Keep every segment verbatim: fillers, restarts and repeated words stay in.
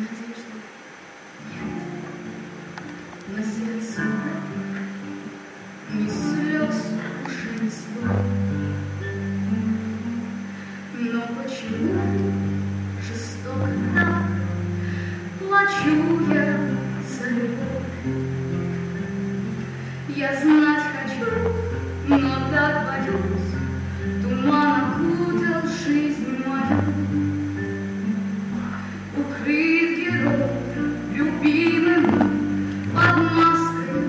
надежды нет. На сердце ни слез, уже ни слов. Но почему жестоко так плачу я за любовь? Я знать хочу, но так боюсь, туман окутал жизнь мою. Укрыт герой любимым под маской.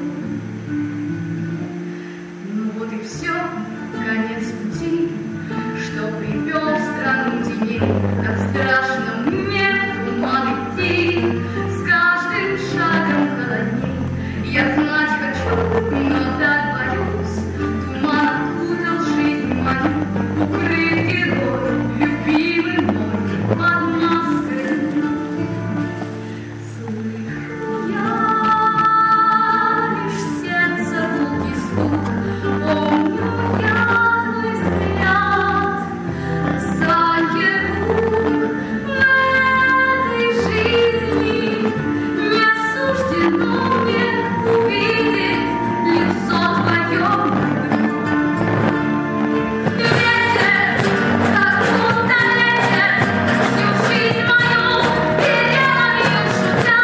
Ну вот и все, конец пути, что привел в страну теней. Как страшно мне в туман идти, с каждым шагом холодней. Я знать хочу, но так боюсь, туман окутал жизнь мою. Укрыт герой любимый мой под маской. Слышу я лишь сердце гулкий звук, помню я твой взгляд. Касанье рук в этой жизни не суждено мне увидеть лицо твое. Ветер, как будто ветер, всю жизнь мою переломил шутя.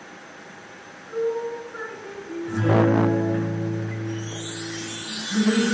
Чего я жду?